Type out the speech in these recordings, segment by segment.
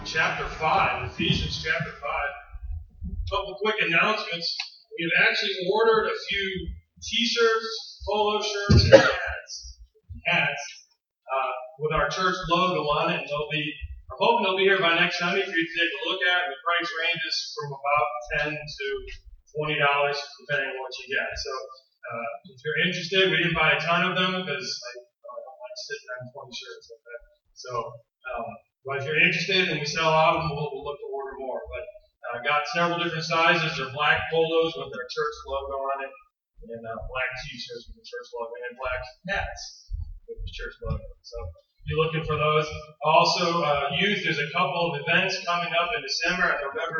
chapter 5, Ephesians chapter 5. A couple quick announcements. We have actually ordered a few t-shirts, polo shirts, and hats with our church logo on it. And I'm hoping they'll be here by next Sunday for you to take a look at. The price ranges from about $10 to $20, depending on what you get. So if you're interested, we didn't buy a ton of them because I don't like sitting on 20 shirts like that. So, but if you're interested and we sell out of them, we'll look to order more. But I got several different sizes. They're black polos with their church logo on it, and black t-shirts with the church logo, and black hats with the church logo. So be looking for those. Also, youth, there's a couple of events coming up in December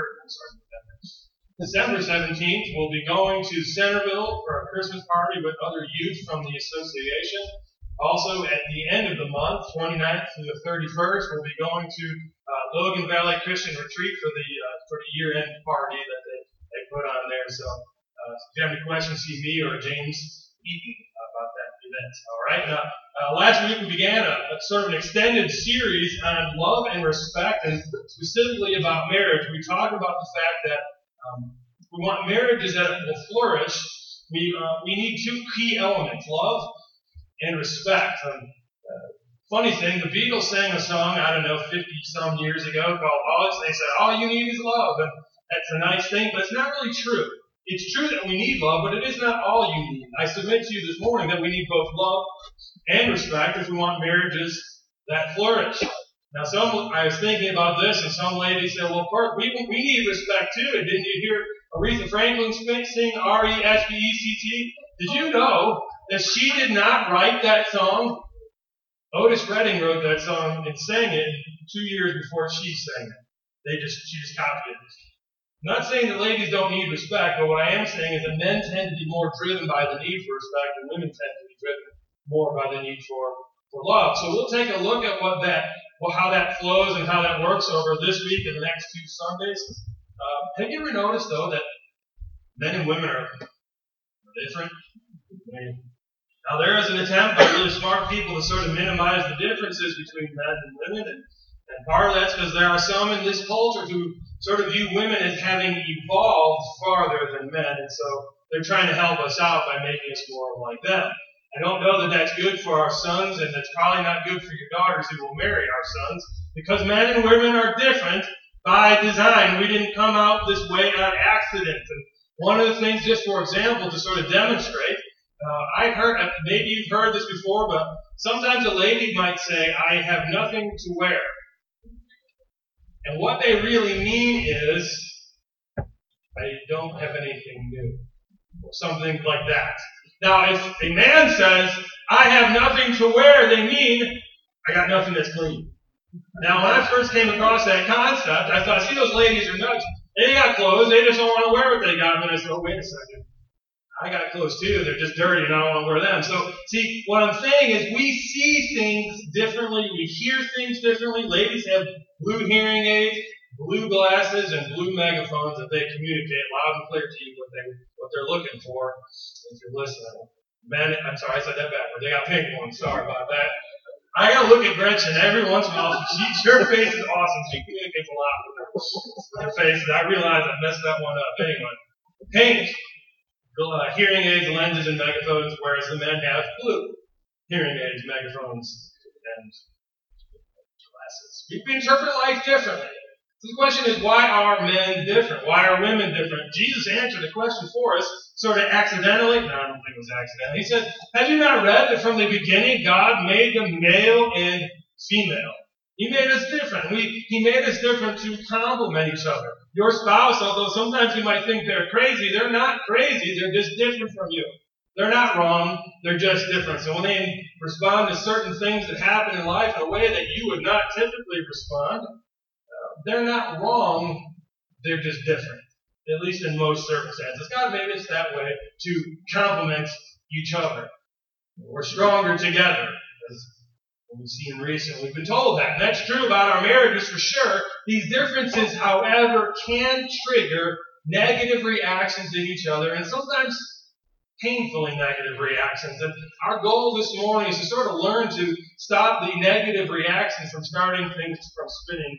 17th. We'll be going to Centerville for a Christmas party with other youth from the association. Also, at the end of the month, 29th through the 31st, we'll be going to Logan Valley Christian Retreat for the year-end party that they put on there. So, if you have any questions, see me or James Eaton about that event. All right. Now, last week we began a sort of an extended series on love and respect, and specifically about marriage. We talked about the fact that we want marriages that will flourish. We need two key elements: love and respect. Funny thing, the Beatles sang a song, 50-some years ago called Hugs. They said, all you need is love. And that's a nice thing, but it's not really true. It's true that we need love, but it is not all you need. I submit to you this morning that we need both love and respect if we want marriages that flourish. Now, I was thinking about this, and some ladies said, well, of course, we need respect too. And didn't you hear Aretha Franklin sing R-E-S-P-E-C-T? Did you know that she did not write that song? Otis Redding wrote that song and sang it 2 years before she sang it. She just copied it. I'm not saying that ladies don't need respect, but what I am saying is that men tend to be more driven by the need for respect, and women tend to be driven more by the need for love. So we'll take a look at how that flows and how that works over this week and the next 2 Sundays. Have you ever noticed, though, that men and women are different? Now, there is an attempt by really smart people to sort of minimize the differences between men and women, and part of that's because there are some in this culture who sort of view women as having evolved farther than men, and so they're trying to help us out by making us more like them. I don't know that that's good for our sons, and that's probably not good for your daughters who will marry our sons, because men and women are different by design. We didn't come out this way on accident. And one of the things, just for example, to sort of demonstrate, I've heard, maybe you've heard this before, but sometimes a lady might say, I have nothing to wear. And what they really mean is, I don't have anything new. Or something like that. Now, if a man says, I have nothing to wear, they mean, I got nothing that's clean. Now, when I first came across that concept, I thought, see, those ladies are nuts. They got clothes, they just don't want to wear what they got. And then I said, oh, wait a second. I got clothes too, they're just dirty and I don't want to wear them. So, see, what I'm saying is we see things differently, we hear things differently. Ladies have blue hearing aids, blue glasses, and blue megaphones that they communicate loud and clear to you what they're looking for if you're listening. Men, I'm sorry, I said that backward. They got pink ones, sorry about that. I gotta look at Gretchen every once in a while. Her face is awesome. She communicates a lot with her face. I realize I messed that one up. Anyway, pink. Hearing aids, lenses, and megaphones, whereas the men have blue hearing aids, megaphones, and glasses. We interpret life differently. So the question is, why are men different? Why are women different? Jesus answered the question for us, sort of accidentally. No, I don't think it was accidental. He said, have you not read that from the beginning God made them male and female? He made us different. He made us different to complement each other. Your spouse, although sometimes you might think they're crazy, they're not crazy. They're just different from you. They're not wrong. They're just different. So when they respond to certain things that happen in life in a way that you would not typically respond, they're not wrong. They're just different, at least in most circumstances. God made us that way to complement each other. We're stronger together. We've seen recently. We've been told that. And that's true about our marriages for sure. These differences, however, can trigger negative reactions in each other, and sometimes painfully negative reactions. And our goal this morning is to sort of learn to stop the negative reactions from starting things from spinning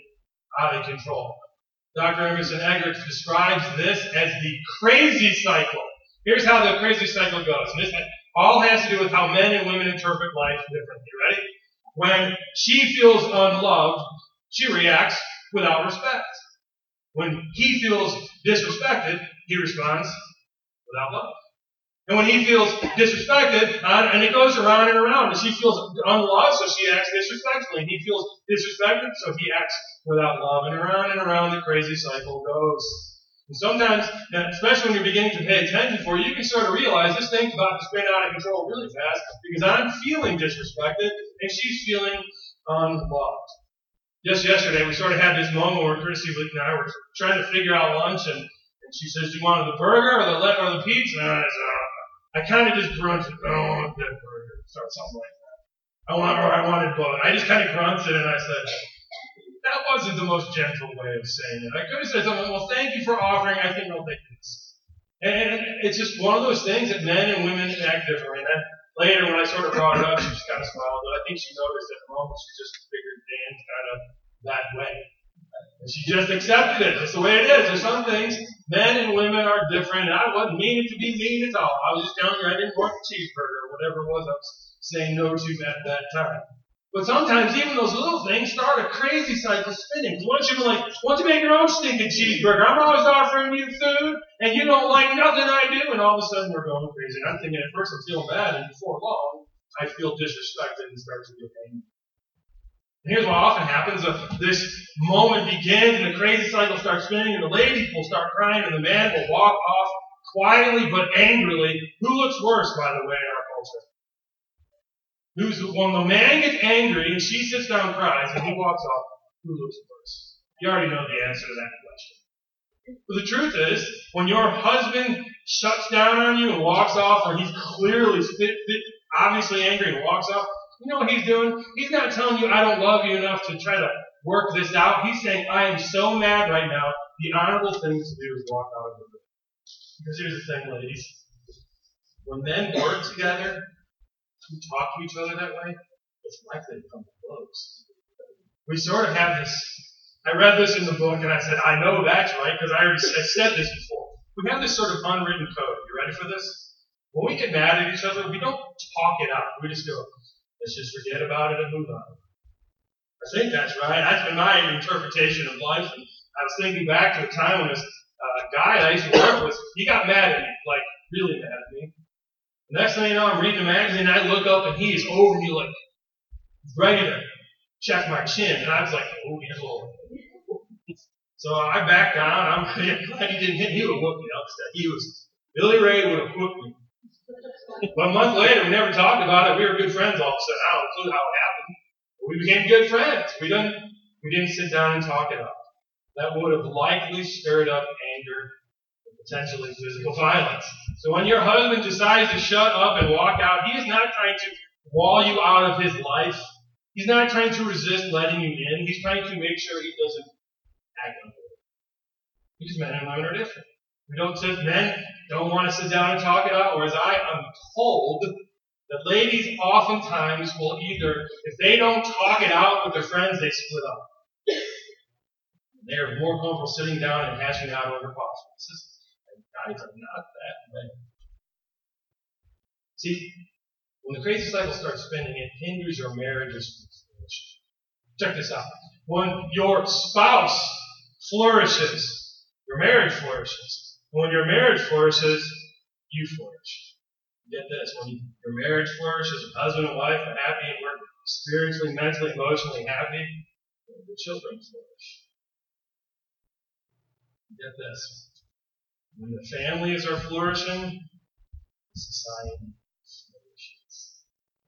out of control. Dr. Emerson Eggert describes this as the crazy cycle. Here's how the crazy cycle goes. And this all has to do with how men and women interpret life differently. Ready? When she feels unloved, she reacts without respect. When he feels disrespected, he responds without love. And when he feels disrespected, and it goes around and around, and she feels unloved, so she acts disrespectfully. And he feels disrespected, so he acts without love. And around the crazy cycle goes. And sometimes, especially when you're beginning to pay attention for it, you can sort of realize this thing's about to spin out of control really fast because I'm feeling disrespected, and she's feeling unloved. Just yesterday, we sort of had this moment where Christy and I were trying to figure out lunch, and she says, "Do you want the burger or the pizza?" And I kind of just grunted, "I don't want that burger," or something like that. I wanted both. I just kind of grunted, and I said, that wasn't the most gentle way of saying it. I could have said something, "Well, thank you for offering. I think I'll take this." And it's just one of those things that men and women act differently. And then later, when I sort of brought it up, she just kind of smiled. But I think she noticed at the moment she just figured Dan's kind of that way. And she just accepted it. That's the way it is. There's some things, men and women are different. And I wasn't meaning to be mean at all. I was just telling you I didn't want the cheeseburger or whatever it was I was saying no to at that time. But sometimes even those little things start a crazy cycle spinning. Once you make your own stinking cheeseburger, I'm always offering you food, and you don't like nothing I do, and all of a sudden we're going crazy. And I'm thinking at first I'm feeling bad, and before long, I feel disrespected and start to get angry. And here's what often happens. This moment begins, and the crazy cycle starts spinning, and the lady will start crying, and the man will walk off quietly but angrily. Who looks worse, by the way, in our culture? When the man gets angry and she sits down and cries and he walks off, who looks worse? You already know the answer to that question. But the truth is, when your husband shuts down on you and walks off, or he's clearly obviously angry and walks off, you know what he's doing? He's not telling you, "I don't love you enough to try to work this out." He's saying, "I am so mad right now, the honorable thing to do is walk out of the room." Because here's the thing, ladies. When men work together, who talk to each other that way, it's likely to come to blows. We sort of have this. I read this in the book and I said, I know that's right because I said this before. We have this sort of unwritten code. You ready for this? When we get mad at each other, we don't talk it out. We just go, let's just forget about it and move on. I think that's right. That's been my interpretation of life. And I was thinking back to a time when this guy I used to work with, he got mad at me, like really mad at me. The next thing you know, I'm reading a magazine, and I look up, and he is over me, like, ready to check my chin. And I was like, oh, yeah, Lord. So I backed down. I'm glad he didn't hit me. He would have whooped me. Billy Ray would have whooped me. But a month later, we never talked about it. We were good friends all of a sudden. I don't know clue how it happened. But we became good friends. We didn't sit down and talk it out. That would have likely stirred up anger and potentially physical violence. So when your husband decides to shut up and walk out, he is not trying to wall you out of his life. He's not trying to resist letting you in. He's trying to make sure he doesn't act on it. Because men and women are different. Men don't want to sit down and talk it out, whereas I am told that ladies oftentimes will either, if they don't talk it out with their friends, they split up. They are more comfortable sitting down and hashing out over possibilities. Guys are not that way. See, when the crazy cycle starts spinning, it hinders your marriage's flourishing. Check this out. When your spouse flourishes, your marriage flourishes. When your marriage flourishes, you flourish. Get this. When your marriage flourishes, husband and wife are happy and we're spiritually, mentally, emotionally happy, the children flourish. Get this. When the families are flourishing, society flourishes.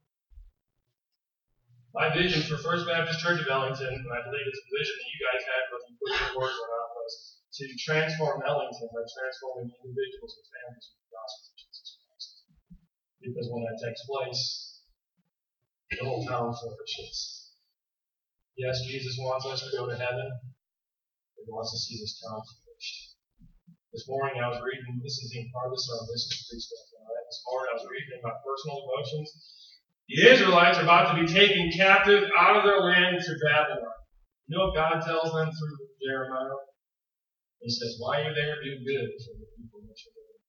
My vision for First Baptist Church of Ellington, and I believe it's a vision that you guys had, whether you put your words or not, was to transform Ellington by transforming individuals and families with the gospel of Jesus Christ. Because when that takes place, the whole town flourishes. Yes, Jesus wants us to go to heaven. He wants to see this town flourish. This morning I was reading, this isn't part of the sermon, this is free stuff. Right? This morning I was reading my personal devotions. The Israelites are about to be taken captive out of their land to Babylon. You know what God tells them through Jeremiah? He says, while you're there, do good for the people that you're there.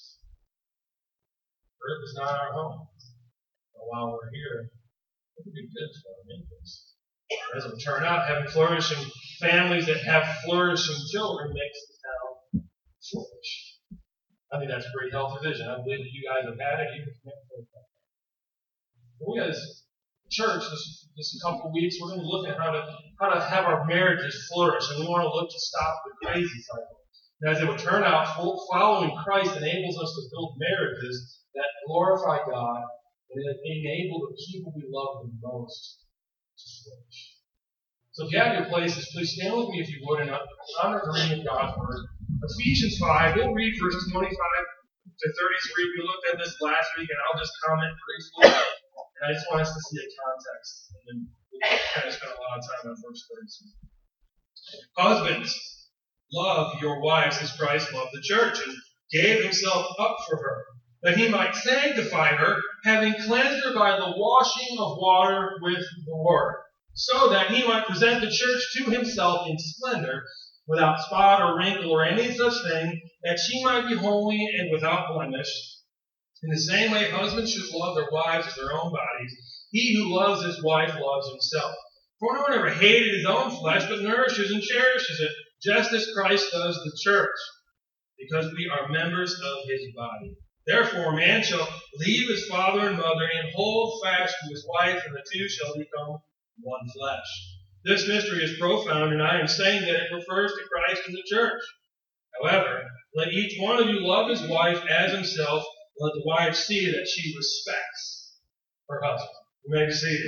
Earth is not our home. But while we're here, we can do good for our neighbors. As it will turn out, having flourishing families that have flourishing children makes the town flourish. I think that's a pretty healthy vision. I believe that you guys have had it. You can connect with that. We as a church, this couple of weeks, we're going to look at how to have our marriages flourish, and we want to look to stop the crazy cycle. And as it will turn out, following Christ enables us to build marriages that glorify God and that enable the people we love the most to flourish. So if you have your places, please stand with me if you would and honor the reading of God's Word. Ephesians 5, we'll read verse 25 to 33. We looked at this last week, and I'll just comment briefly. And I just want us to see a context. And then we'll kind of spend a lot of time on verse 33. Husbands, love your wives as Christ loved the church and gave himself up for her, that he might sanctify her, having cleansed her by the washing of water with the word, so that he might present the church to himself in splendor, without spot or wrinkle or any such thing, that she might be holy and without blemish. In the same way, husbands should love their wives as their own bodies. He who loves his wife loves himself. For no one ever hated his own flesh, but nourishes and cherishes it, just as Christ does the church, because we are members of his body. Therefore, a man shall leave his father and mother and hold fast to his wife, and the two shall become one flesh. This mystery is profound, and I am saying that it refers to Christ and the church. However, let each one of you love his wife as himself. Let the wife see that she respects her husband. You may be seated.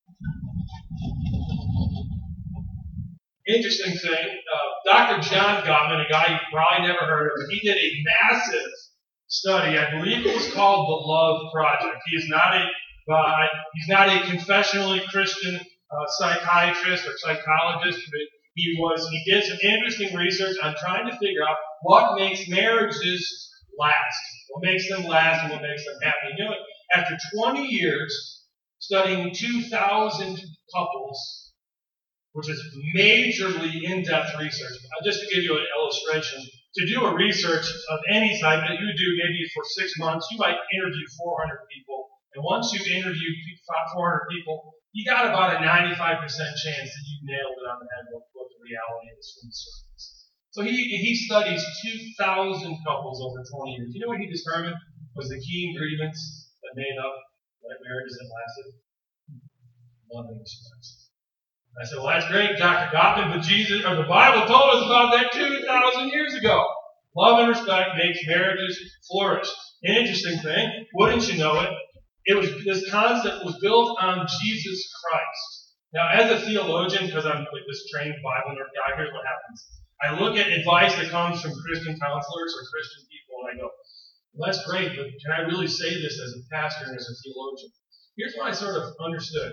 Interesting thing, Dr. John Gottman, a guy you've probably never heard of, he did a massive study. I believe it was called the Love Project. He's not a confessionally Christian psychiatrist or psychologist, but he did some interesting research on trying to figure out what makes marriages last, what makes them last, and what makes them happy. You know, after 20 years studying 2,000 couples, which is majorly in-depth research. Just to give you an illustration, to do a research of any type that you do maybe for 6 months, you might interview 400 people. And once you've interviewed 400 people, you got about a 95% chance that you've nailed it on the head what the reality is from the surface. So he studies 2,000 couples over 20 years. You know what he determined was the key ingredients that made up that marriages that lasted? Love and respect. I said, well, that's great, Dr. Gottman, but the Bible told us about that 2,000 years ago. Love and respect makes marriages flourish. An interesting thing, wouldn't you know it? This concept was built on Jesus Christ. Now, as a theologian, because I'm like this trained Bible nerd guy, here's what happens. I look at advice that comes from Christian counselors or Christian people, and I go, well, that's great, but can I really say this as a pastor and as a theologian? Here's what I sort of understood.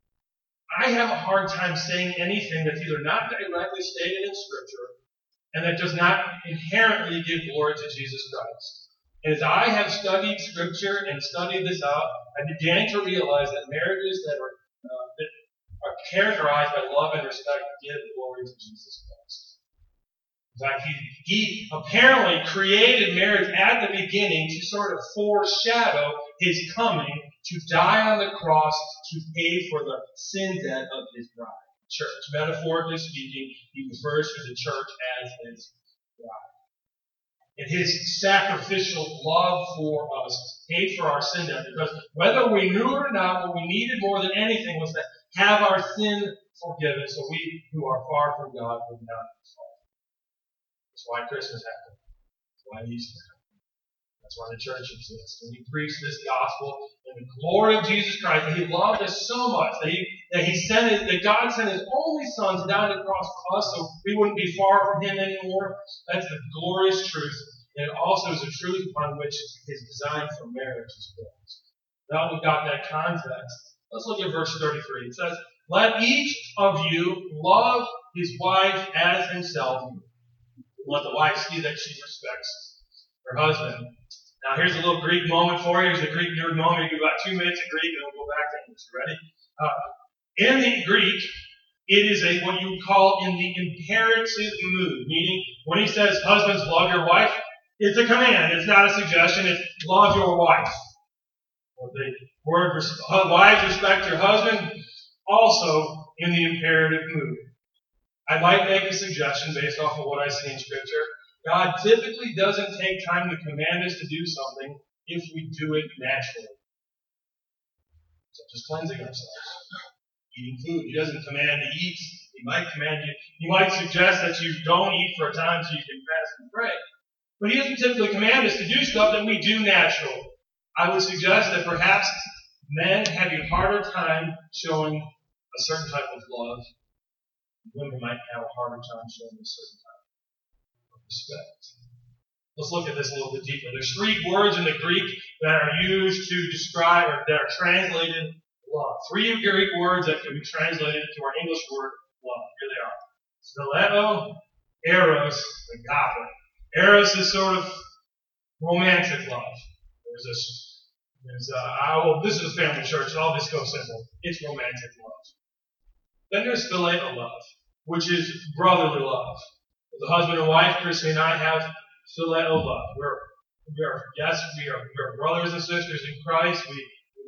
I have a hard time saying anything that's either not directly stated in Scripture and that does not inherently give glory to Jesus Christ. And as I have studied Scripture and studied this out, I began to realize that marriages that are characterized by love and respect give glory to Jesus Christ. In fact, he apparently created marriage at the beginning to sort of foreshadow his coming to die on the cross to pay for the sin debt of his bride, the church. Metaphorically speaking, he refers to the church as his bride. And his sacrificial love for us paid for our sin debt, because whether we knew it or not, what we needed more than anything was to have our sin forgiven, so we who are far from God would not be far. That's why Christmas happened. That's why Easter happened. That's why the church exists. And we preach this gospel in the glory of Jesus Christ, that he loved us so much, that God sent his only Son to die on the cross for us so we wouldn't be far from him anymore. That's the glorious truth. And it also is a truth upon which his design for marriage is built. Now we've got that context. Let's look at verse 33. It says, let each of you love his wife as himself. Let the wife see that she respects her husband. Now, here's a little Greek moment for you. Here's a Greek nerd moment. You give about 2 minutes of Greek, and we'll go back to English. You ready? In the Greek, It is what you would call in the imperative mood, meaning when he says, husbands, love your wife, it's a command. It's not a suggestion. It's love your wife. Or the word, wives, respect your husband, also in the imperative mood. I might make a suggestion based off of what I see in Scripture. God typically doesn't take time to command us to do something if we do it naturally. Such as cleansing ourselves, eating food. He doesn't command to eat. He might command you. He might suggest that you don't eat for a time so you can fast and pray. But he doesn't typically command us to do stuff that we do naturally. I would suggest that perhaps men have a harder time showing a certain type of love. Women might have a harder time showing a certain type of respect. Let's look at this a little bit deeper. There's 3 words in the Greek that are used to describe, or that are translated love. 3 Greek words that can be translated to our English word love. Here they are. Phileo, eros, agape. Eros is sort of romantic love. This is a family church, so I'll just go simple. It's romantic love. Then there's phileo love, which is brotherly love. As a husband and wife, Christy and I have phileo love. We are brothers and sisters in Christ. We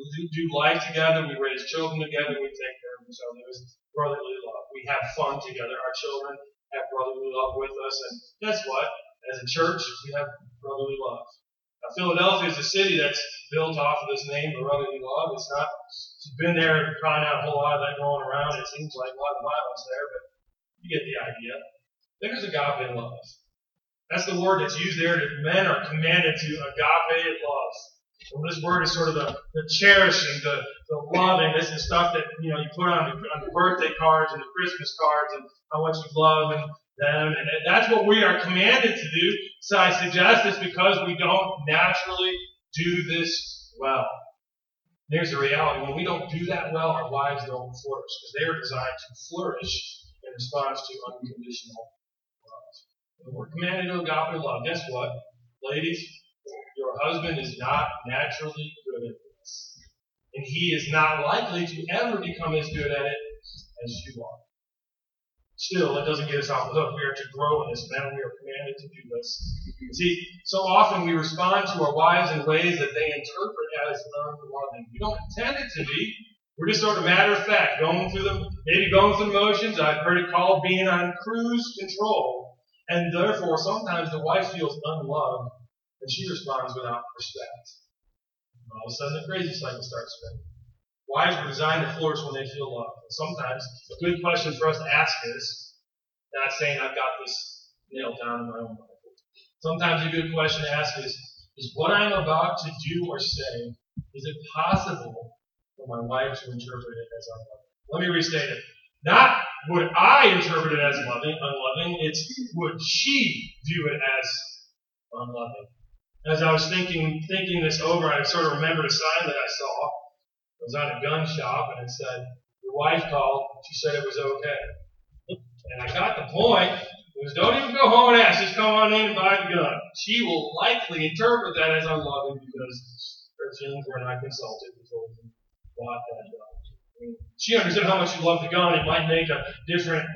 do life together. We raise children together. We take care of each other. There's brotherly love. We have fun together. Our children have brotherly love with us. And guess what? As a church, we have brotherly love. Now, Philadelphia is a city that's built off of this name, brotherly love. It's been there, probably not a whole lot of that going around. It seems like a lot of violence there, but you get the idea. Then there's agape love. That's the word that's used there that men are commanded to agape love. Well, this word is sort of the cherishing, the loving. This is stuff that you put on the birthday cards and the Christmas cards, and how much you love them, and that's what we are commanded to do. So I suggest it's because we don't naturally do this well. Here's the reality: when we don't do that well, our lives don't flourish because they are designed to flourish in response to unconditional love. And we're commanded to agape love. Guess what, ladies? Your husband is not naturally good at this. And he is not likely to ever become as good at it as you are. Still, that doesn't get us off the hook. We are to grow in this, man. We are commanded to do this. See, so often we respond to our wives in ways that they interpret as unloving. We don't intend it to be. We're just sort of matter of fact, going through the motions. I've heard it called being on cruise control. And therefore, sometimes the wife feels unloved. And she responds without respect. And all of a sudden, the crazy cycle starts spinning. Wives are designed to flourish when they feel loved. And sometimes a good question for us to ask is, not saying I've got this nailed down in my own life. Sometimes a good question to ask is what I'm about to do or say, is it possible for my wife to interpret it as unloving? Let me restate it. Not would I interpret it as unloving, it's would she view it as unloving? As I was thinking this over, I sort of remembered a sign that I saw. It was on a gun shop, and it said, "Your wife called. She said it was okay." And I got the point. It was, don't even go home and ask. Just come on in and buy the gun. She will likely interpret that as unloving because her feelings were not consulted before we bought that gun. She understood how much you love the gun. It might make a different.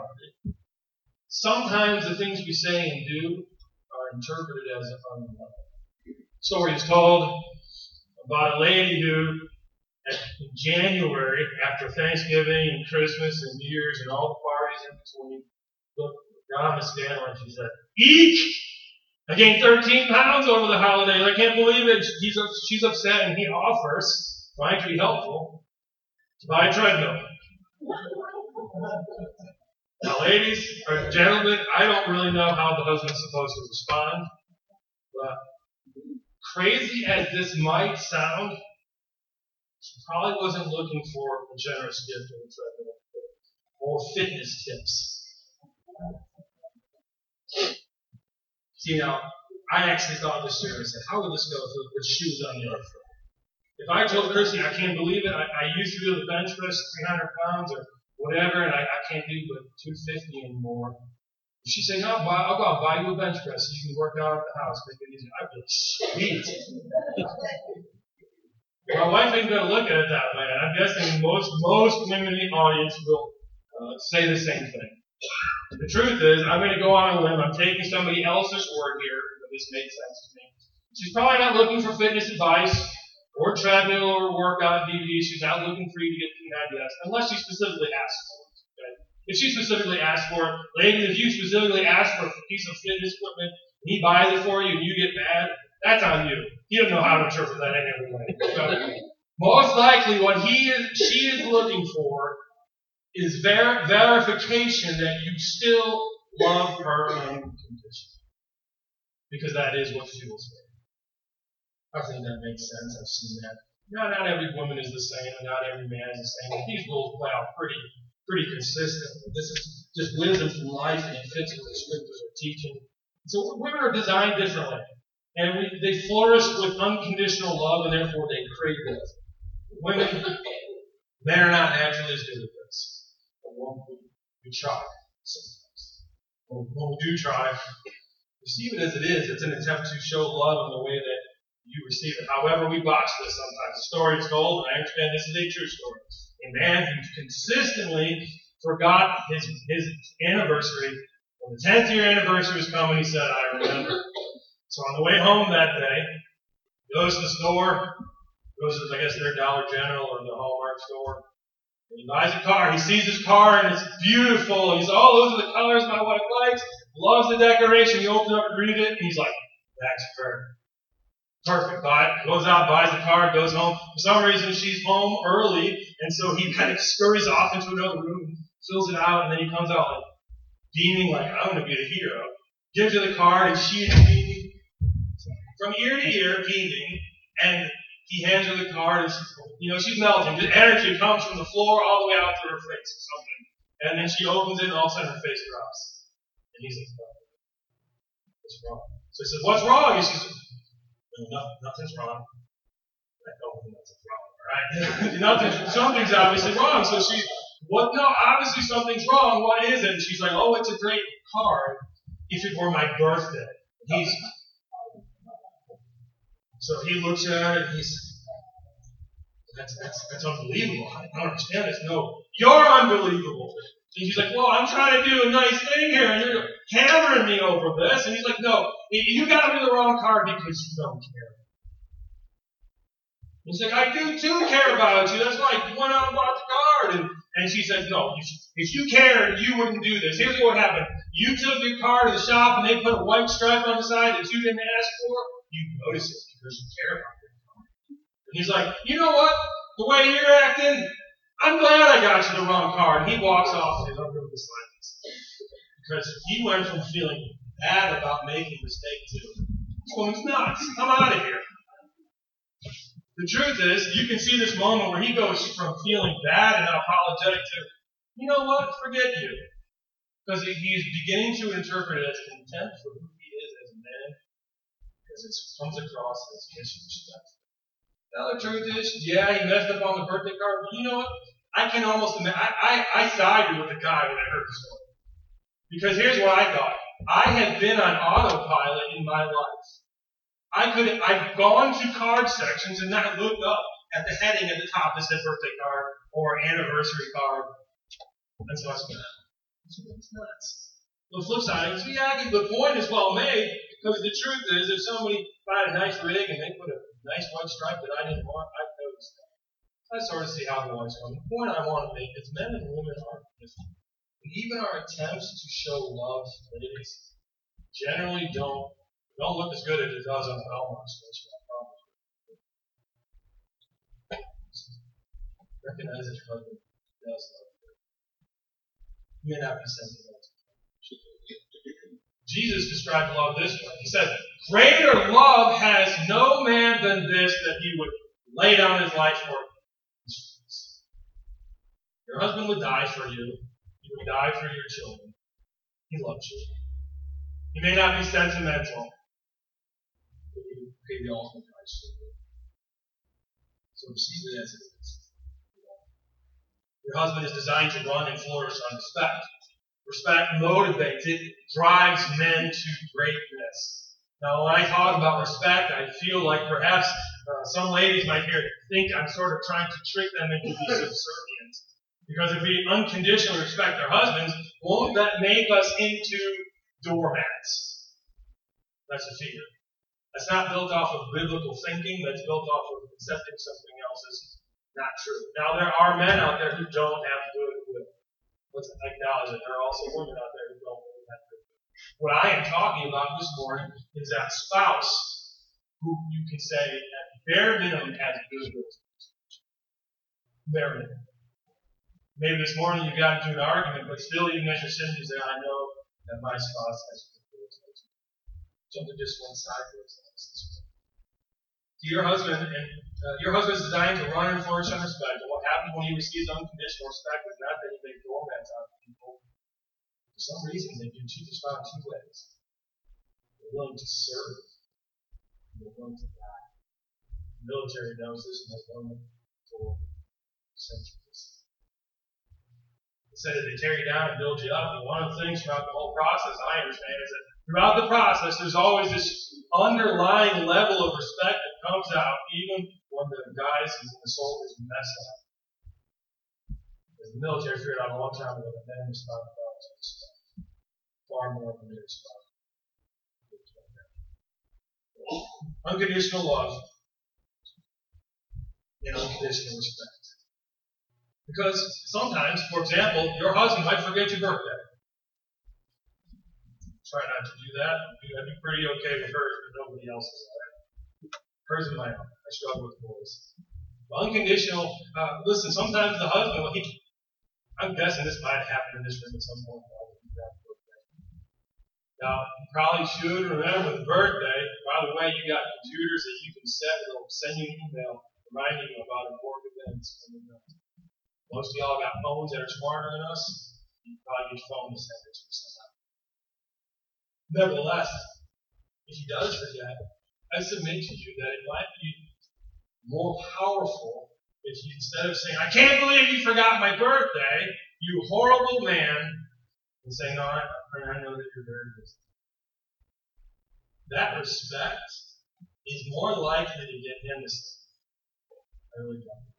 Sometimes the things we say and do are interpreted as unloving. Story is told about a lady who, in January, after Thanksgiving and Christmas and New Year's and all the parties in between, looked down the scale and she said, "Eek! I gained 13 pounds over the holidays. I can't believe it." She's upset, and he offers, trying to be helpful, to buy a treadmill. Now, ladies or gentlemen, I don't really know how the husband's supposed to respond, but crazy as this might sound, she probably wasn't looking for a generous gift of a treadmill or fitness tips. See, now, I actually thought this through. I said, how would this go if she was on the other foot? If I told Christy, I can't believe it, I used to be able to bench press 300 pounds or whatever, and I can't do but 250 anymore. If she said, "No, I'll go out and buy you a bench press so you can work out at the house, make it easier," I'd be like, "Sweet." My wife ain't going to look at it that way. I'm guessing most women in the audience will say the same thing. The truth is, I'm going to go on a limb. I'm taking somebody else's word here, but this makes sense to me. She's probably not looking for fitness advice or treadmill or workout DVDs. She's not looking for you to get P90X unless she specifically asks for it. Okay? If she specifically asks for it, ladies, if you specifically ask for a piece of fitness equipment and he buys it for you and you get mad, that's on you. He doesn't know how to interpret that any other way. So, most likely, what she is looking for is verification that you still love her unconditionally. Because that is what fuels her. I think that makes sense. I've seen that. Not every woman is the same, and not every man is the same. But these rules play out pretty consistently. This is just wisdom from life, and it fits what the scriptures are teaching. So women are designed differently. And they flourish with unconditional love, and therefore they crave it. Men are not naturally as good at this. But we try sometimes. When we do try, receive it as it is. It's an attempt to show love in the way that you receive it. However, we botch this sometimes. The story is told, and I understand this is a true story. A man who consistently forgot his anniversary. When the 10th year anniversary was coming, he said, I remember. So on the way home that day, he goes to the store, goes to, I guess, their Dollar General or the Hallmark store, and he buys a car. He sees his car, and it's beautiful. He's, oh, those are the colors my wife likes. Loves the decoration. He opens it up and reads it, and he's like, that's perfect. Goes out, buys the car, goes home. For some reason, she's home early, and so he kind of scurries off into another room, fills it out, and then he comes out like beaming, like, I'm going to be the hero. Gives her the card, and she is beaming from ear to ear, beaming, and he hands her the card, and she's melting. The energy comes from the floor all the way out to her face or something. And then she opens it, and all of a sudden her face drops. And he's like, what's wrong? So he says, what's wrong? And she says, no, nothing's wrong. I don't think nothing's wrong, all right? Something's obviously wrong. So no, obviously something's wrong. What is it? And she's like, oh, it's a great card if it were my birthday. So he looks at it and he says, that's unbelievable. I don't understand this. No, you're unbelievable. And he's like, well, I'm trying to do a nice thing here, and you're hammering me over this. And he's like, no, you got me the wrong card because you don't care. He's like, I do too care about you. That's why I went out and bought the card. And she says, no, if you cared, you wouldn't do this. Here's what happened. You took your car to the shop, and they put a white stripe on the side that you didn't ask for. You notice it because you care about your car. And he's like, you know what? The way you're acting, I'm glad I got you the wrong car. And he walks off in unruly silence. Because he went from feeling bad about making a mistake to, this woman's nuts. I'm out of here. The truth is, you can see this moment where he goes from feeling bad and apologetic to, you know what, forget you. Because he's beginning to interpret it as contempt for who he is as a man, because it comes across as disrespect. Now the truth is, yeah, he messed up on the birthday card, but you know what? I can almost imagine, I sided with the guy when I heard the story. Because here's what I thought. I had been on autopilot in my life. I've gone to card sections and not looked up at the heading at the top that said birthday card or anniversary card. That's what's bad. It's nuts. The flip side is, the point is well made, because the truth is, if somebody bought a nice rig and they put a nice white stripe that I didn't want, I'd notice that. I sort of see how the wife's going. The point I want to make is men and women are different. And even our attempts to show love, ladies, generally don't look as good as it does on the Hallmark station. Recognize that your husband does love you. You may not be sensitive. Jesus described love this way. He said, greater love has no man than this, that he would lay down his life for his friends. Your husband would die for you. He would die for your children. He loves you. He may not be sentimental, but he would pay the ultimate price for you. So receive it as it is. Your husband is designed to run and flourish on respect. Respect motivates, it drives men to greatness. Now, when I talk about respect, I feel like perhaps some ladies might think I'm sort of trying to trick them into being subservient. Because if we unconditionally respect our husbands, won't that make us into doormats? That's a fear. That's not built off of biblical thinking. That's built off of accepting something else as not true. Now, there are men out there who don't have good will. Let's acknowledge that there are also women out there who don't really have good will. What I am talking about this morning is that spouse who you can say at bare minimum has good will. Bare minimum. Maybe this morning you got into an argument, but still, even as you're sitting there, I know that my spouse has good will. Something just went sideways. To your husband, and your husband is designed to run and flourish on respect. And what happens when he receives unconditional respect is not that he makes doormats out of people. For some reason, they do respond two ways. They're willing to serve. They're willing to die. The military knows this and has known it for centuries. Instead of they tear you down and build you up, and one of the things throughout the whole process I understand is that throughout the process, there's always this underlying level of respect that comes out even when the guys and the soldiers mess up. Because the military figured out a long time ago that men respond well to respect. Far more than they respond. Unconditional love and unconditional respect. Because sometimes, for example, your husband might forget your birthday. Try not to do that. I'd be pretty okay with hers, but nobody else's. Hers and my own. I struggle with boys. Unconditional. Listen, sometimes the husband, I'm guessing this might have happened in this room at some point. Now, you probably should remember the birthday. By the way, you got computers that you can set that'll send you an email reminding you about important events coming up. Most of y'all got phones that are smarter than us. You probably use phone to send it to someone. Nevertheless, if he does forget, I submit to you that it might be more powerful if you, instead of saying, I can't believe you forgot my birthday, you horrible man, and say, no, I know that you're very busy. That respect is more likely to get him to say, I really don't.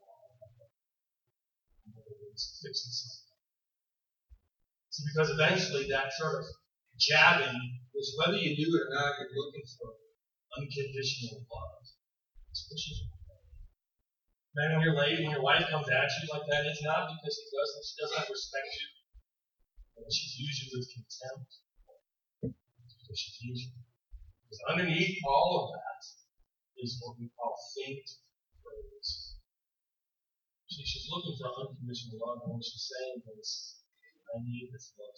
Fixing something. See, because eventually that sort of jabbing is whether you do it or not, you're looking for unconditional love. It's pushing you. Man, when you're late, when your wife comes at you like that, it's not because she doesn't respect you. But she's used you with contempt. Because she's used you. Because underneath all of that is what we call faint praise. She's looking for unconditional love, and what she's saying is, I need this love.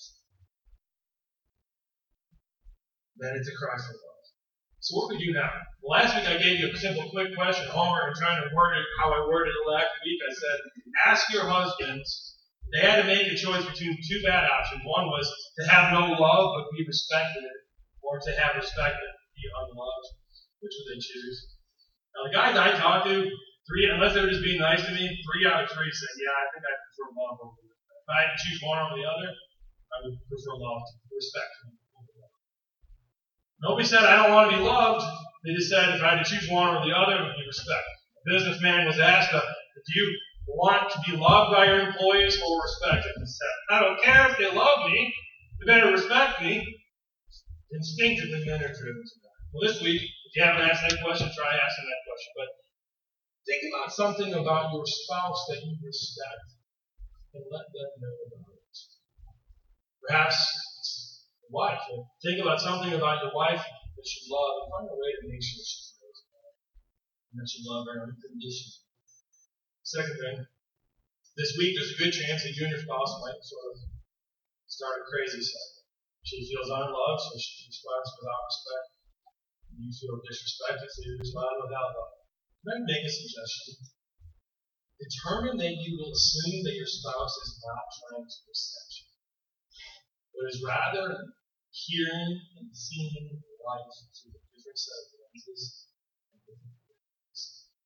Then it's a cry for love. So what do we do now? Well, last week I gave you a simple, quick question, homework, and trying to word it how I worded it last week. I said, ask your husbands. They had to make a choice between two bad options. One was to have no love but be respected, or to have respect but be unloved. Which would they choose? Now, the guys I talked to, unless they were just being nice to me, 3 out of 3 said, yeah, I think I prefer love over respect. If I had to choose one over the other, I would prefer love to respect over love. Nobody said, I don't want to be loved. They just said, if I had to choose one over the other, it would be respect. A businessman was asked, do you want to be loved by your employees or respected? He said, I don't care if they love me. They better respect me. Instinctively, men are driven to that. Well, this week, if you haven't asked that question, try asking that question. But think about something about your spouse that you respect and let them know about it. Perhaps it's the wife. Think about something about your wife that you love and find a way to make sure she knows about it and that you love her unconditionally. Second thing, this week there's a good chance that you and your spouse might sort of start a crazy cycle. She feels unloved, so she responds without respect. You feel disrespected, so you respond without love. Can I make a suggestion? Determine that you will assume that your spouse is not trying to accept you, but is rather hearing and seeing life through a different set of lenses and different ways.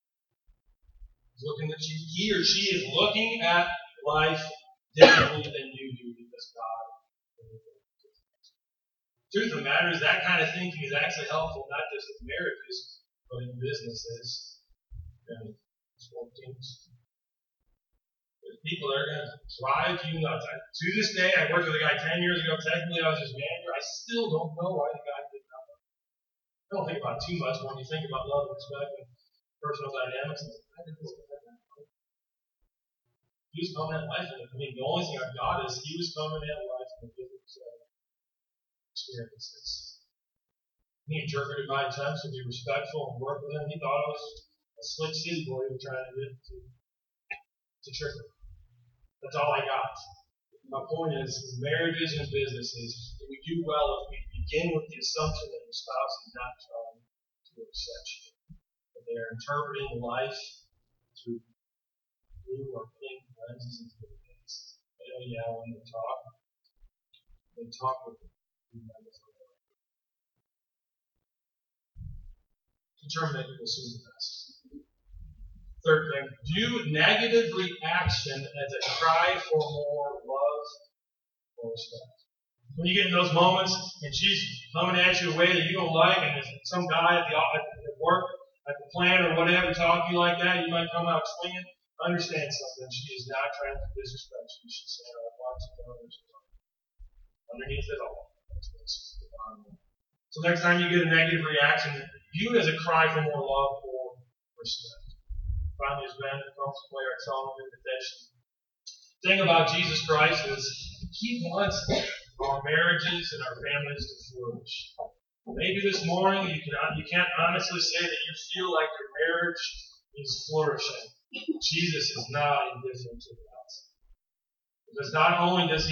He or she is looking at life differently than you do because God. The truth of the matter is that kind of thinking is actually helpful not just in marriages, but in businesses and sport teams. There's people that are going to drive you nuts. To this day, I worked with a guy 10 years ago. Technically, I was his manager. I still don't know why the guy did not. I don't think about it too much when you think about love and respect and personal dynamics. He was coming at life. I mean, the only thing I've got is he was coming at life in a different set of experiences. Me and Jerker did my attempts to be respectful and work with him. He thought I was a slick city boy who was trying to get to trick him. That's all I got. My point is, marriages and businesses, we do well if we begin with the assumption that your spouse is not trying to upset you. That they are interpreting life through blue or pink lenses and things. Oh yeah, when they talk with you. Determine it will soon pass. Third thing, view negative reaction as a cry for more love or respect. When you get in those moments and she's coming at you a way that you don't like, and there's some guy at work, at the plant or whatever, talking like that, you might come out swinging. Understand something. She is not trying to disrespect you. She's saying, I want you to know there's underneath it all. That's what's going on. So next time you get a negative reaction, view it as a cry for more love or respect. Finally, as Ben comes to play our solemn invitation. The thing about Jesus Christ is He wants our marriages and our families to flourish. Maybe this morning you can't honestly say that you feel like your marriage is flourishing. Jesus is not indifferent to that. Because not only is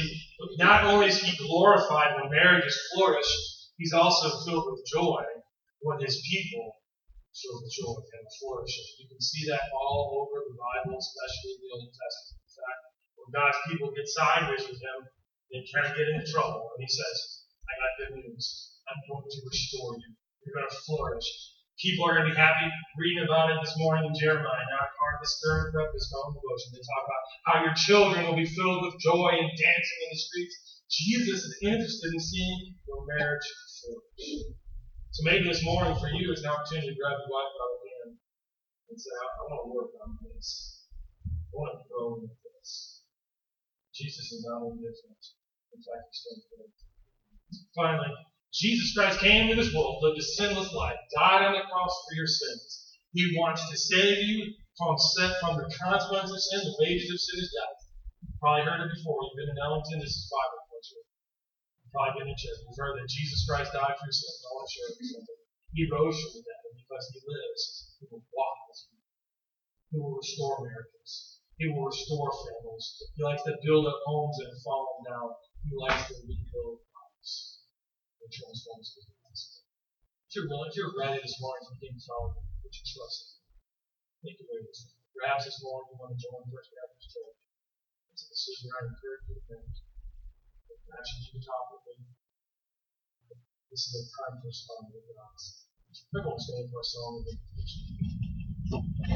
He glorified when marriages flourish, He's also filled with joy when His people filled with joy and flourishing. You can see that all over the Bible, especially in the Old Testament. In fact, when God's people get sideways with Him, they kind of get into trouble. And He says, I got good news. I'm going to restore you. You're going to flourish. People are going to be happy reading about it this morning in Jeremiah. Now, part of the stirring up is on the bush. And they talk about how your children will be filled with joy and dancing in the streets. Jesus is interested in seeing your marriage flourish. So maybe this morning for you it's an opportunity to grab your wife by the hand and say, I want to work on this. I want to grow in this. Jesus is not indifferent. In fact, He's still good. Finally, Jesus Christ came into this world, lived a sinless life, died on the cross for your sins. He wants to save you from the consequences of sin. The wages of sin is death. You've probably heard it before. You've been in Ellington. This is Bible culture. You've probably been in church. You've heard that Jesus Christ died for your sins. I want to share with you something. He rose from the dead, and because He lives, He will walk with you. He will restore marriages. He will restore families. He likes to build up homes that have fallen down. He likes to rebuild lives. Transforms the gospel. If you're ready this morning for King Solomon, would you trust Him? Make your way this morning. Perhaps this morning you want to join First Baptist Church. It's a decision I encourage you to make. Actually, you can talk with me. This is a time to respond to God. We're going to stand for a song of invitation.